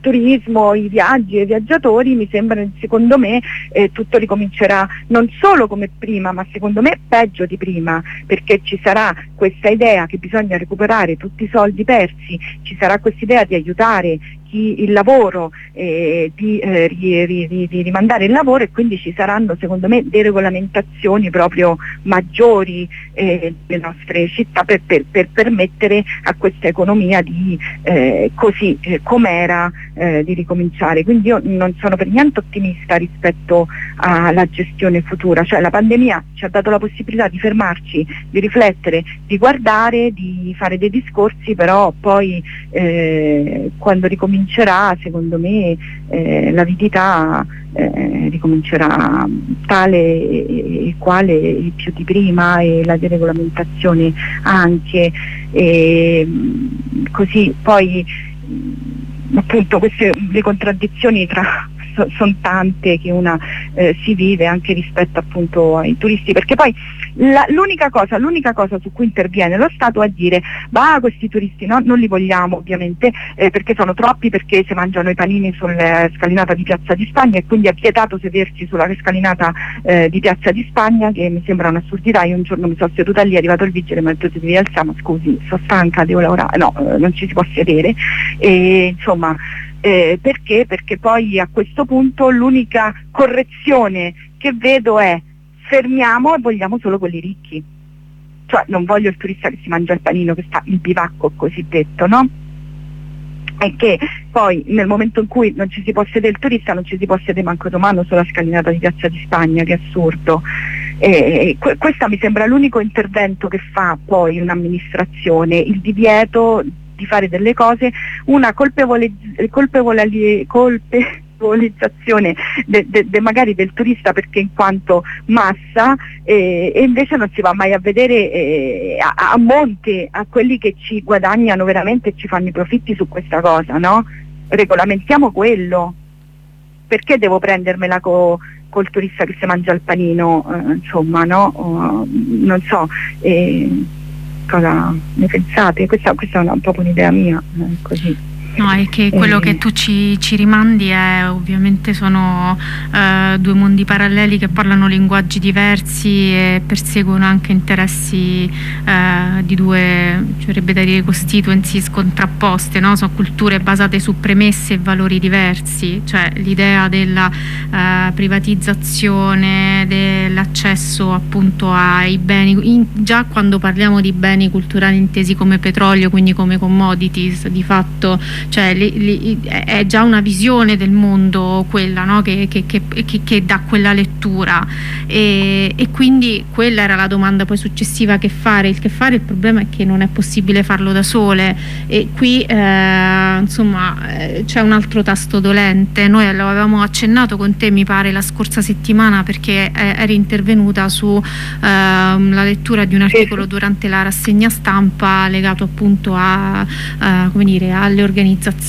turismo, i viaggi e i viaggiatori, mi sembra, secondo me eh, tutto ricomincerà non solo come prima, ma secondo me peggio di prima, perché ci sarà questa idea che bisogna recuperare tutti i soldi persi, ci sarà questa idea di aiutare chi il lavoro, eh, di, eh, ri, ri, ri, di rimandare il lavoro, e quindi ci saranno secondo me deregolamentazioni proprio maggiori eh, nelle nostre città per, per, per permettere a questa economia di eh, così eh, com'era eh, di ricominciare. Quindi io non sono per niente ottimista rispetto alla gestione futura, cioè la pandemia ci ha dato la possibilità di fermarci, di riflettere, di guardare, di fare dei discorsi, però poi eh, quando ricomincerà secondo me eh, l'avidità eh, ricomincerà tale e, e quale e più di prima, e la deregolamentazione anche, e così poi appunto queste le contraddizioni tra so, sono tante che una eh, si vive anche rispetto appunto ai turisti, perché poi la, l'unica cosa l'unica cosa su cui interviene lo Stato è dire bah, questi turisti no, non li vogliamo ovviamente eh, perché sono troppi, perché si mangiano i panini sulla scalinata di Piazza di Spagna e quindi è vietato sedersi sulla scalinata eh, di Piazza di Spagna, che mi sembra un'assurdità. Io un giorno mi sono seduta lì, è arrivato il vigile e mi ha detto ti devi alzare, ma scusi, sono stanca, devo lavorare, no, eh, non ci si può sedere, e insomma eh, perché? Perché poi a questo punto l'unica correzione che vedo è fermiamo e vogliamo solo quelli ricchi, cioè non voglio il turista che si mangia il panino, che sta il bivacco cosiddetto, no? E che poi nel momento in cui non ci si può sedere il turista non ci si può sedere manco domani sulla scalinata di Piazza di Spagna, che è assurdo. E que- questo mi sembra l'unico intervento che fa poi un'amministrazione, il divieto di fare delle cose, una colpevole, colpevole, colpevolizzazione de, de, de magari del turista perché in quanto massa, eh, e invece non si va mai a vedere eh, a, a monte a quelli che ci guadagnano veramente e ci fanno i profitti su questa cosa, no? Regolamentiamo quello, perché devo prendermela co, col turista che si mangia il panino, eh, insomma, no? Uh, non so eh, cosa ne pensate? Questa, questa è una, proprio un'idea mia, eh, così. No, è che quello che tu ci, ci rimandi è ovviamente sono eh, due mondi paralleli che parlano linguaggi diversi e perseguono anche interessi eh, di due, ci vorrebbe da dire, constituencies contrapposte, no? Sono culture basate su premesse e valori diversi, cioè l'idea della eh, privatizzazione, dell'accesso appunto ai beni, in, già quando parliamo di beni culturali intesi come petrolio, quindi come commodities, di fatto cioè li, li, è già una visione del mondo quella, no? che, che, che, che, che dà quella lettura, e, e quindi quella era la domanda poi successiva: che fare? Il che fare, il problema è che non è possibile farlo da sole, e qui eh, insomma eh, c'è un altro tasto dolente. Noi lo avevamo accennato con te mi pare la scorsa settimana, perché eh, eri intervenuta su eh, la lettura di un articolo durante la rassegna stampa legato appunto a, a come dire, alle organizzazioni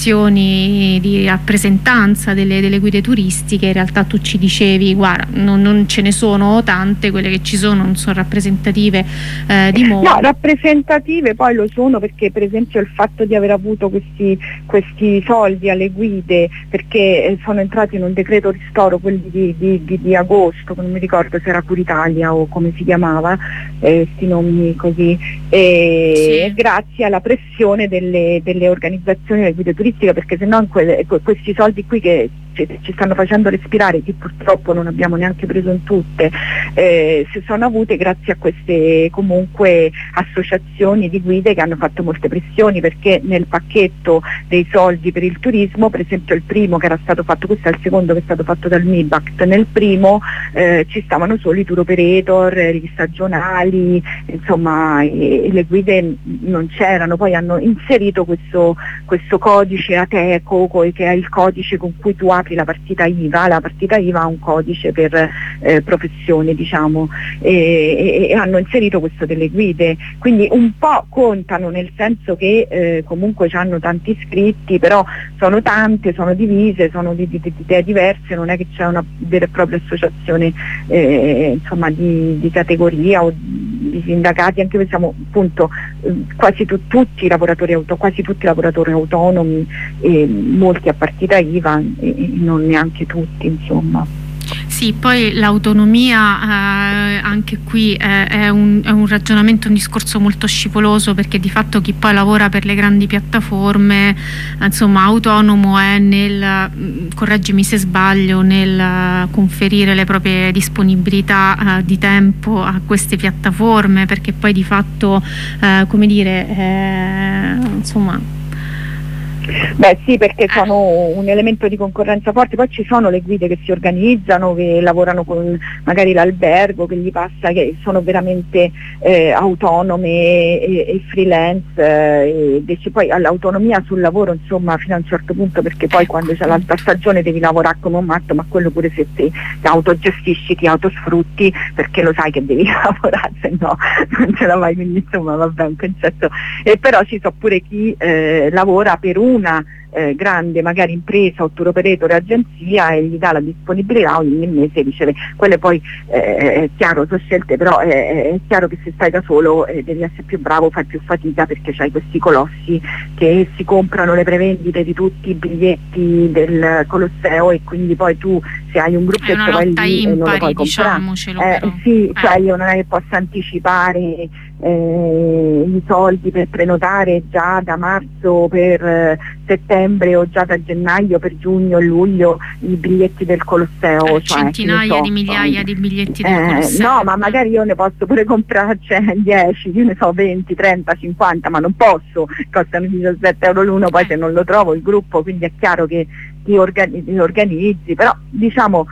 di rappresentanza delle, delle guide turistiche. In realtà tu ci dicevi guarda, non, non ce ne sono tante, quelle che ci sono non sono rappresentative eh, di modo. No, rappresentative poi lo sono, perché per esempio il fatto di aver avuto questi, questi soldi alle guide, perché sono entrati in un decreto ristoro, quelli di, di, di, di agosto, non mi ricordo se era Curitalia o come si chiamava, eh, sti nomi così, e sì. Grazie alla pressione delle, delle organizzazioni delle guide turistiche, perché se no que- questi soldi qui che ci, ci stanno facendo respirare, che purtroppo non abbiamo neanche preso in tutte, eh, si sono avute grazie a queste comunque associazioni di guide che hanno fatto molte pressioni, perché nel pacchetto dei soldi per il turismo, per esempio il primo che era stato fatto, questo è il secondo che è stato fatto dal MIBACT, nel primo eh, ci stavano solo i tour operator, i stagionali, insomma, e, e le guide non c'erano. Poi hanno inserito questo, questo codice ATECO, che è il codice con cui tu apri la partita I V A, la partita I V A ha un codice per eh, professione, diciamo, e, e, e hanno inserito questo delle guide, quindi un po' contano, nel senso che eh, comunque hanno tanti iscritti, però sono tante, sono divise, sono di, di, di idee diverse, non è che c'è una vera e propria associazione eh, insomma di, di categoria o di sindacati, anche perché siamo appunto eh, quasi tu, tutti i lavoratori auto, quasi tutti i lavoratori autonomi, e molti a partita I V A e, e non neanche tutti, insomma. Sì, poi l'autonomia eh, anche qui è, è, un, è un ragionamento, un discorso molto scivoloso, perché di fatto chi poi lavora per le grandi piattaforme, insomma, autonomo è nel, correggimi se sbaglio, nel conferire le proprie disponibilità eh, di tempo a queste piattaforme, perché poi di fatto eh, come dire eh, insomma. Beh sì, perché sono un elemento di concorrenza forte, poi ci sono le guide che si organizzano, che lavorano con magari l'albergo che gli passa, che sono veramente eh, autonome e, e freelance, eh, e poi all'autonomia sul lavoro insomma fino a un certo punto, perché poi quando c'è l'alta stagione devi lavorare come un matto, ma quello pure se ti, ti autogestisci, ti autosfrutti, perché lo sai che devi lavorare, se no non ce la fai, quindi insomma vabbè, un concetto. E però ci so pure chi eh, lavora per un una eh, grande magari impresa o tour operator o agenzia e gli dà la disponibilità, ogni mese riceve quelle, poi eh, è chiaro, sono scelte, però è, è chiaro che se stai da solo eh, devi essere più bravo, fai più fatica, perché c'hai questi colossi che si comprano le prevendite di tutti i biglietti del Colosseo, e quindi poi tu, se hai un gruppetto, vai lì e non lo puoi comprare. Eh, sì, eh. Cioè io non è che posso anticipare eh, i soldi per prenotare già da marzo per eh, settembre, o già da gennaio per giugno e luglio i biglietti del Colosseo, eh, cioè, centinaia so, di migliaia so, di biglietti del eh, Colosseo. No, ma magari io ne posso pure comprare cioè, dieci, io ne so venti, trenta, cinquanta, ma non posso, costano diciassette euro l'uno, poi eh. se non lo trovo il gruppo, quindi è chiaro che ti organizzi, ti organizzi, però diciamo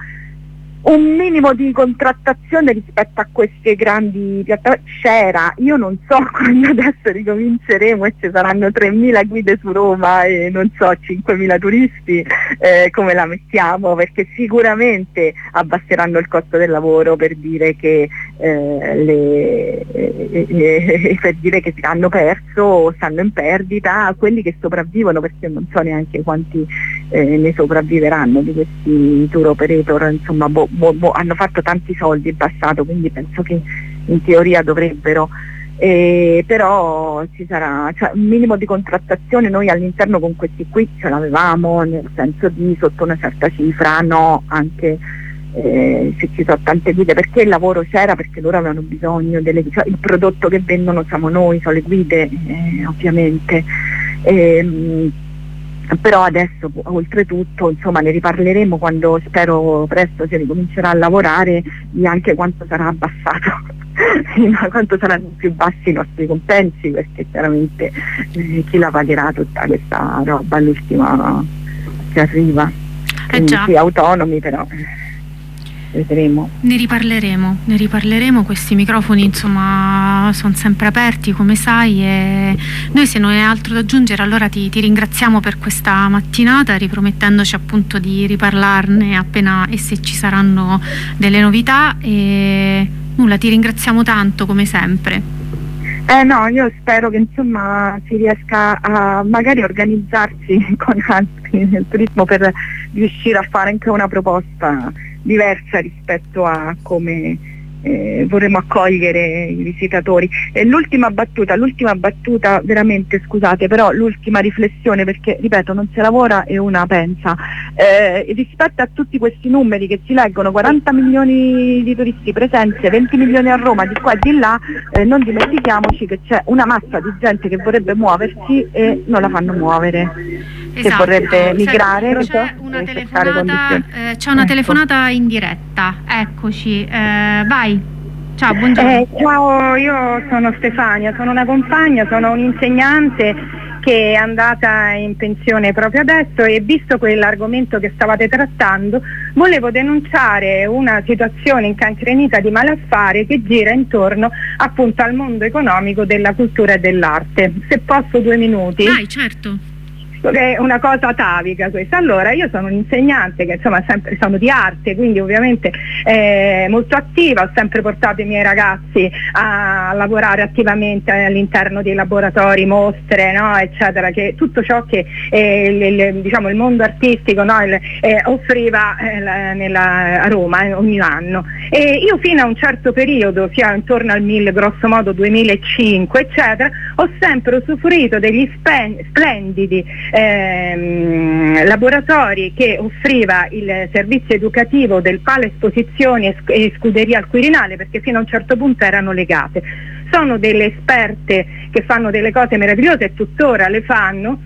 un minimo di contrattazione rispetto a queste grandi piattaforme c'era. Io non so quando adesso ricominceremo e ci saranno tremila guide su Roma e non so cinquemila turisti, eh, come la mettiamo, perché sicuramente abbasseranno il costo del lavoro per dire che eh, le, eh, eh, per dire che hanno perso o stanno in perdita quelli che sopravvivono, perché non so neanche quanti eh, ne sopravviveranno di questi tour operator, insomma boh, boh, boh, hanno fatto tanti soldi in passato, quindi penso che in teoria dovrebbero, eh, però ci sarà, cioè, un minimo di contrattazione noi all'interno con questi qui ce l'avevamo, nel senso di sotto una certa cifra, no, anche eh, se ci sono tante guide, perché il lavoro c'era, perché loro avevano bisogno delle, cioè, il prodotto che vendono siamo noi, sono le guide eh, ovviamente. Eh, però adesso oltretutto insomma ne riparleremo quando spero presto si ricomincerà a lavorare, di anche quanto sarà abbassato quanto saranno più bassi i nostri compensi, perché chiaramente eh, chi la pagherà tutta questa roba, l'ultima che arriva, eh già. Sì, autonomi, però vedremo. Ne riparleremo, ne riparleremo, questi microfoni insomma sono sempre aperti come sai, e noi, se non hai altro da aggiungere, allora ti, ti ringraziamo per questa mattinata, ripromettendoci appunto di riparlarne appena e se ci saranno delle novità, e nulla, ti ringraziamo tanto come sempre. Eh no, io spero che insomma si riesca a magari organizzarsi con altri nel turismo per riuscire a fare anche una proposta diversa rispetto a come eh, vorremmo accogliere i visitatori. E l'ultima battuta, l'ultima battuta veramente, scusate, però l'ultima riflessione, perché ripeto non si lavora e una pensa, eh, rispetto a tutti questi numeri che si leggono, quaranta milioni di turisti, presenze, venti milioni a Roma, di qua e di là, eh, non dimentichiamoci che c'è una massa di gente che vorrebbe muoversi e non la fanno muovere. Esatto, che vorrebbe migrare, c'è una telefonata, eh, c'è una ecco. telefonata in diretta, eccoci, eh, vai, ciao, buongiorno. Eh, ciao, io sono Stefania, sono una compagna, sono un'insegnante che è andata in pensione proprio adesso, e visto quell'argomento che stavate trattando volevo denunciare una situazione incancrenita di malaffare che gira intorno appunto al mondo economico della cultura e dell'arte. Se posso due minuti? Vai, certo. è una cosa atavica questa. Allora io sono un'insegnante che insomma sempre, sono di arte, quindi ovviamente eh, molto attiva, ho sempre portato i miei ragazzi a lavorare attivamente all'interno dei laboratori, mostre, no, eccetera, che tutto ciò che eh, il, il, diciamo, il mondo artistico, no, il, eh, offriva eh, la, nella, a Roma eh, ogni anno. E io fino a un certo periodo, sia intorno al mille, grosso modo duemilacinque eccetera, ho sempre usufruito degli spen- splendidi ehm, laboratori che offriva il servizio educativo del Pala Esposizioni e, sc- e Scuderia al Quirinale, perché fino a un certo punto erano legate. Sono delle esperte che fanno delle cose meravigliose e tuttora le fanno.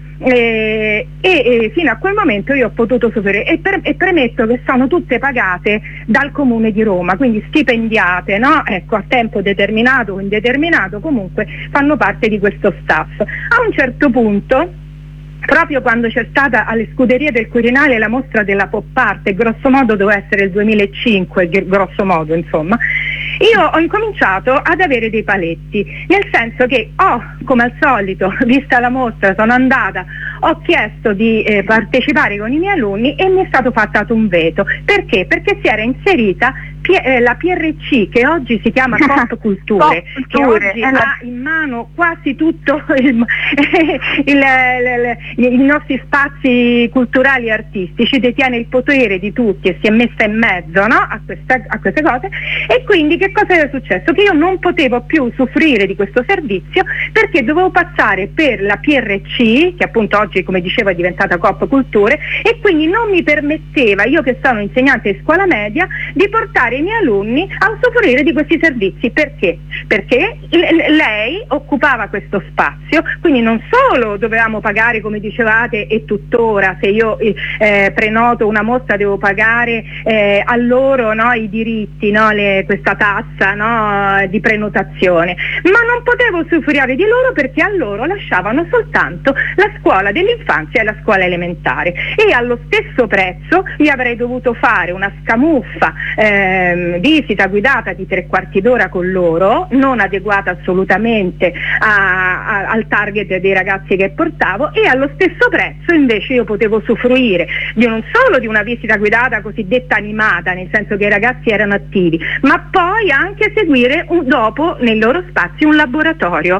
E, e, e fino a quel momento io ho potuto soffrire e, per, e premetto che sono tutte pagate dal Comune di Roma, quindi stipendiate, no? Ecco, a tempo determinato o indeterminato, comunque fanno parte di questo staff. A un certo punto, proprio quando c'è stata alle Scuderie del Quirinale la mostra della pop art, grosso modo doveva essere il duemilacinque, grosso modo insomma, io ho incominciato ad avere dei paletti, nel senso che ho, come al solito, vista la mostra, sono andata, ho chiesto di eh, partecipare con i miei alunni e mi è stato fatto un veto. Perché? Perché si era inserita P- eh, la P R C, che oggi si chiama Coop Culture, che oggi eh, ha in mano quasi tutto il, il, il, il, i nostri spazi culturali e artistici, detiene il potere di tutti e si è messa in mezzo, no? a, questa, a queste cose, e quindi che cosa era successo? Che io non potevo più usufruire di questo servizio perché dovevo passare per la P R C, che appunto oggi, come dicevo, è diventata Coop Culture, e quindi non mi permetteva, io che sono insegnante di scuola media, di portare i miei alunni a usufruire di questi servizi. Perché? Perché l- lei occupava questo spazio, quindi non solo dovevamo pagare, come dicevate, e tuttora se io eh, prenoto una mostra devo pagare eh, a loro, no, i diritti, no, le, questa tassa, no, di prenotazione, ma non potevo usufruire di loro perché a loro lasciavano soltanto la scuola dell'infanzia e la scuola elementare, e allo stesso prezzo io avrei dovuto fare una scamuffa eh, visita guidata di tre quarti d'ora con loro, non adeguata assolutamente a, a, al target dei ragazzi che portavo, e allo stesso prezzo invece io potevo usufruire di non solo di una visita guidata cosiddetta animata, nel senso che i ragazzi erano attivi, ma poi anche seguire un, dopo nei loro spazi un laboratorio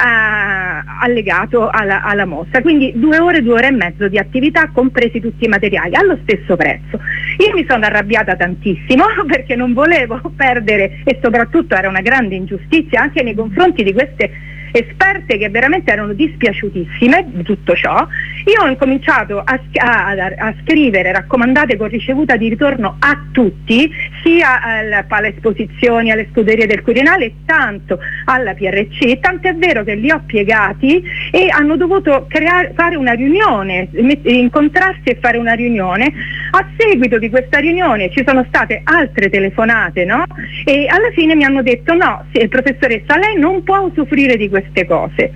eh, allegato alla, alla mostra, quindi due ore, due ore e mezzo di attività, compresi tutti i materiali, allo stesso prezzo. Io mi sono arrabbiata tantissimo perché non volevo perdere, e soprattutto era una grande ingiustizia anche nei confronti di queste esperte che veramente erano dispiaciutissime di tutto ciò. Io ho incominciato a, a, a scrivere raccomandate con ricevuta di ritorno a tutti, sia al Pala Esposizioni, alle Scuderie del Quirinale, tanto alla P R C, tant'è vero che li ho piegati e hanno dovuto creare, fare una riunione, incontrarsi e fare una riunione. A seguito di questa riunione ci sono state altre telefonate, no? E alla fine mi hanno detto no, sì, professoressa, lei non può usufruire di queste cose.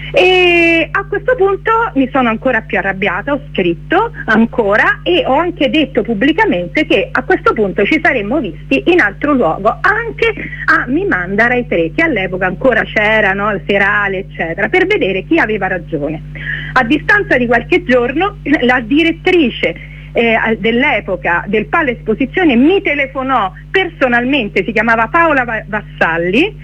E a questo punto mi sono ancora più arrabbiata, ho scritto ancora e ho anche detto pubblicamente che a questo punto ci saremmo visti in altro luogo, anche a Mimanda Rai tre, che all'epoca ancora c'era, no, il serale eccetera, per vedere chi aveva ragione. A distanza di qualche giorno la direttrice Eh, dell'epoca del Pala Esposizione mi telefonò personalmente, si chiamava Paola Vassalli,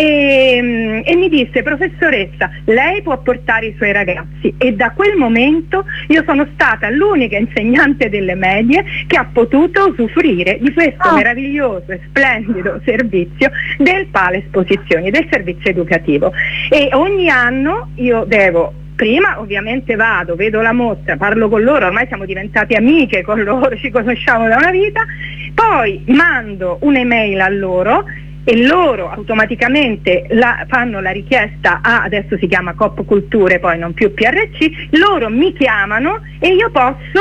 e, e mi disse: professoressa, lei può portare i suoi ragazzi. E da quel momento io sono stata l'unica insegnante delle medie che ha potuto usufruire di questo oh. meraviglioso e splendido servizio del Pala Esposizioni, del servizio educativo. E ogni anno io devo, prima ovviamente vado, vedo la mostra, parlo con loro, ormai siamo diventate amiche con loro, ci conosciamo da una vita, poi mando un'email a loro e loro automaticamente la, fanno la richiesta a, adesso si chiama Coop Culture, poi non più P R C, loro mi chiamano e io posso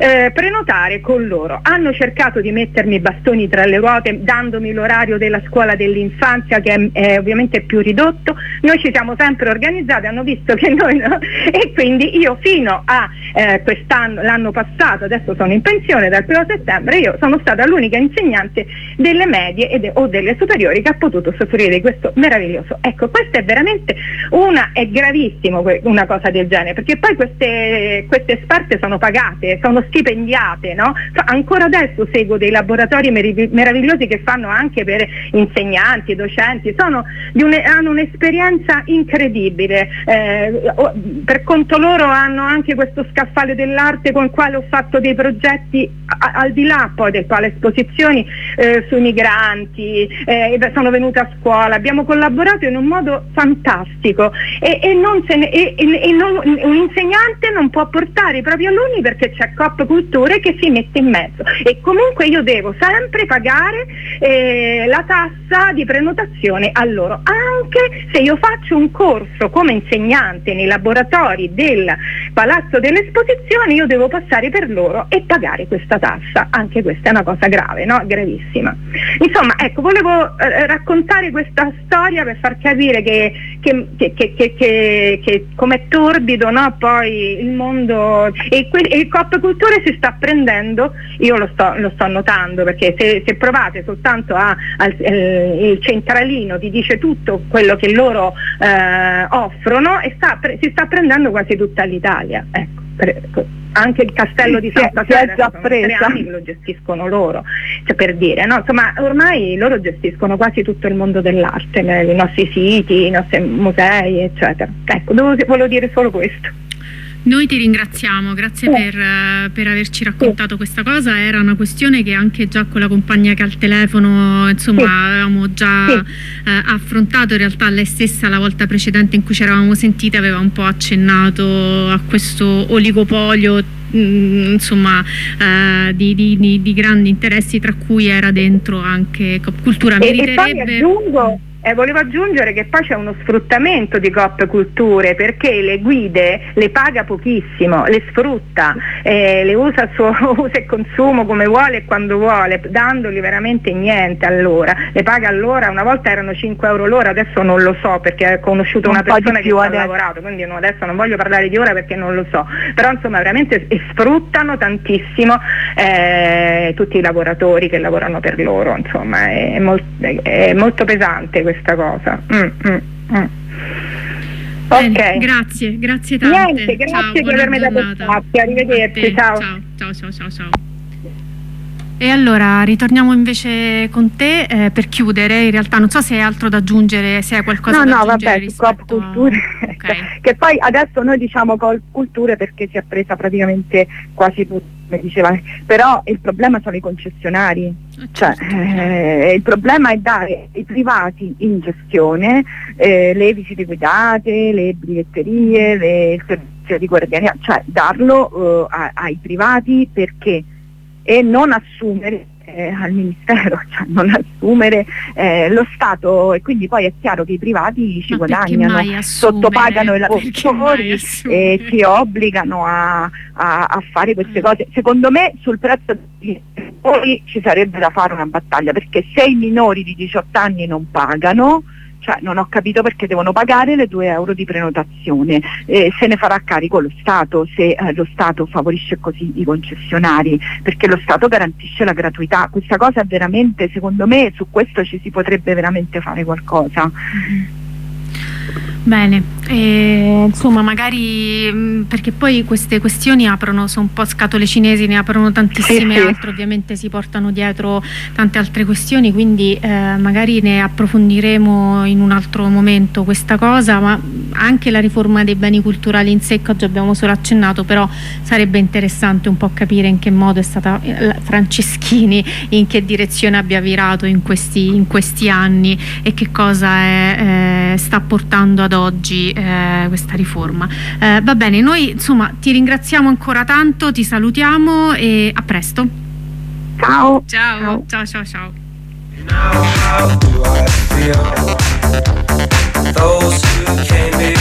eh, prenotare con loro. Hanno cercato di mettermi i bastoni tra le ruote dandomi l'orario della scuola dell'infanzia, che è, è ovviamente più ridotto. Noi ci siamo sempre organizzati, hanno visto che noi no, e quindi io fino a eh, quest'anno, l'anno passato, adesso sono in pensione dal primo settembre, io sono stata l'unica insegnante delle medie ed, o delle superiori che ha potuto soffrire di questo meraviglioso. Ecco, questo è veramente una, è gravissimo una cosa del genere, perché poi queste, queste esperte sono pagate, sono stipendiate, no? Ancora adesso seguo dei laboratori meravigliosi che fanno anche per insegnanti, docenti, sono di un, hanno un'esperienza incredibile, eh, per conto loro hanno anche questo scaffale dell'arte con il quale ho fatto dei progetti a, al di là poi del quale esposizioni eh, sui migranti, eh, sono venuta a scuola, abbiamo collaborato in un modo fantastico e, e, non se ne, e, e non, un insegnante non può portare i propri alunni perché c'è Coop Culture che si mette in mezzo e comunque io devo sempre pagare eh, la tassa di prenotazione a loro, anche se io faccio un corso come insegnante nei laboratori del Palazzo delle Esposizioni, io devo passare per loro e pagare questa tassa. Anche questa è una cosa grave, no? Gravissima. Insomma, ecco, volevo eh, raccontare questa storia per far capire che, che, che, che, che, che, che com'è torbido, no? Poi il mondo e, que- e il Coop Culture si sta prendendo, io lo sto, lo sto notando, perché se, se provate soltanto a, al eh, il centralino ti dice tutto quello che loro eh, offrono e sta, pre- si sta prendendo quasi tutta l'Italia, ecco, per, anche il castello sì, di Santa si è Sera già sono presa. tre anni che lo gestiscono loro, cioè, per dire, no? Insomma, ormai loro gestiscono quasi tutto il mondo dell'arte, i nostri siti, i nostri musei, eccetera. Ecco, dovevo, volevo dire solo questo. Noi ti ringraziamo, grazie sì. per, per averci raccontato sì. questa cosa. Era una questione che anche già con la compagnia che ha il telefono, insomma, sì. avevamo già sì. eh, affrontato. In realtà lei stessa la volta precedente in cui ci eravamo sentite aveva un po' accennato a questo oligopolio, mh, insomma, eh, di, di, di, di grandi interessi, tra cui era dentro anche Coop Cultura. Meriterebbe... E, e poi aggiungo... Eh, volevo aggiungere che poi c'è uno sfruttamento di Coop Culture, perché le guide le paga pochissimo, le sfrutta, eh, le usa, suo, usa e consumo come vuole e quando vuole, dandogli veramente niente all'ora. Le paga all'ora, una volta erano cinque euro l'ora, adesso non lo so perché ho conosciuto un una persona che ci ha lavorato, quindi no, adesso non voglio parlare di ora perché non lo so, però insomma veramente sfruttano tantissimo eh, tutti i lavoratori che lavorano per loro, insomma è, molt, è molto pesante questa cosa. Mm, mm, mm. Bene, ok, grazie, grazie tante. Niente, grazie ciao, per avermi dato spazio, arrivederci, ciao. Ciao, ciao, ciao, ciao. E allora ritorniamo invece con te eh, per chiudere. In realtà non so se hai altro da aggiungere, se hai qualcosa no, da no, aggiungere. No, no, vabbè, su Coop Culture, a... okay. che poi adesso noi diciamo Coop Culture perché si è presa praticamente quasi tutto, come diceva, però il problema sono i concessionari, cioè eh, il problema è dare ai privati in gestione eh, le visite guidate, le biglietterie, le, il servizio di guardiania, cioè darlo eh, a, ai privati perché e non assumere eh, al Ministero, cioè non assumere eh, lo Stato, e quindi poi è chiaro che i privati ci Ma guadagnano, sottopagano i lavoratori e ci obbligano a, a, a fare queste mm. cose. Secondo me sul prezzo dei minori ci sarebbe da fare una battaglia, perché se i minori di diciotto anni non pagano, cioè non ho capito perché devono pagare le due euro di prenotazione, eh, se ne farà carico lo Stato, se eh, lo Stato favorisce così i concessionari, perché lo Stato garantisce la gratuità. Questa cosa veramente, secondo me, su questo ci si potrebbe veramente fare qualcosa. Mm-hmm. Bene, e, insomma magari mh, perché poi queste questioni aprono, sono un po' scatole cinesi, ne aprono tantissime sì, altre, sì. Ovviamente si portano dietro tante altre questioni, quindi eh, magari ne approfondiremo in un altro momento questa cosa, ma anche la riforma dei beni culturali in sé, che oggi abbiamo solo accennato, però sarebbe interessante un po' capire in che modo è stata eh, Franceschini, in che direzione abbia virato in questi, in questi anni e che cosa è, eh, sta portando ad oggi eh, questa riforma. Eh, va bene, noi insomma ti ringraziamo ancora tanto, ti salutiamo e a presto. Ciao. Ciao, ciao, ciao, ciao. ciao.